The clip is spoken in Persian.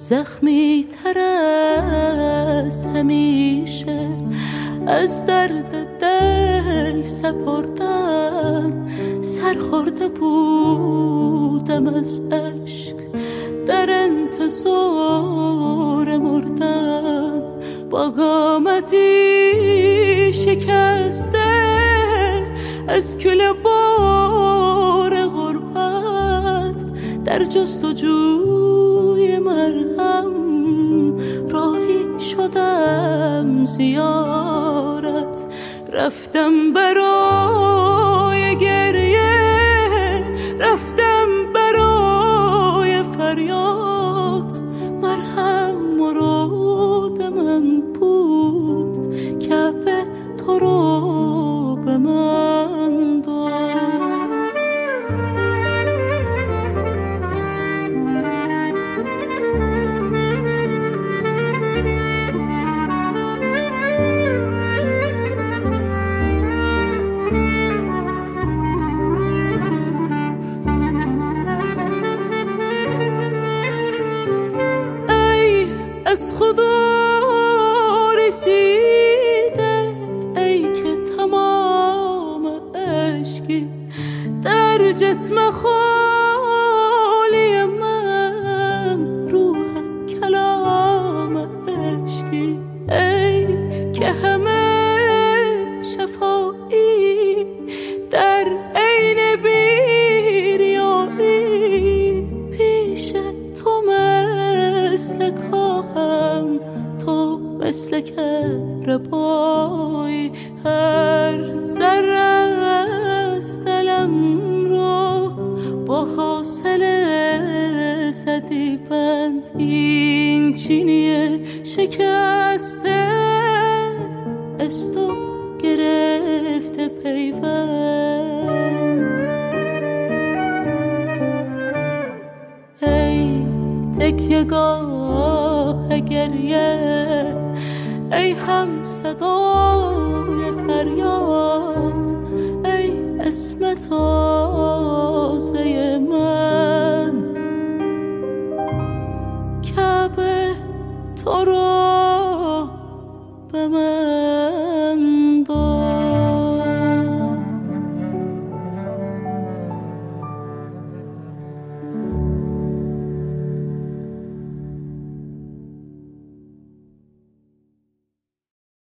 زخمی تر از همیشه از درد دل سپردن، سرخورده بودم از عشق در انتظار مردن، با قامتی شکسته از کل بار غربت، در جستجوی مرهم راهی شدم زیارت، رفتم برای گریه، رفتم برای فریاد، مرهم مراد من بود کعبه تو رو به من داد. از خدا رسیده ای که تمام عشقی در جسم خالی من، روح کلام عشقی ای که همه شفایی در عین بیریایی، پیش تو مثل کاهم، تو مثل کهربایی، هر ذره از دلم رو با حوصله زدی بند، این چینی شکسته از تو گرفته پیوند. ای تکیه‌گاه گریه، ای هم صدای فریاد،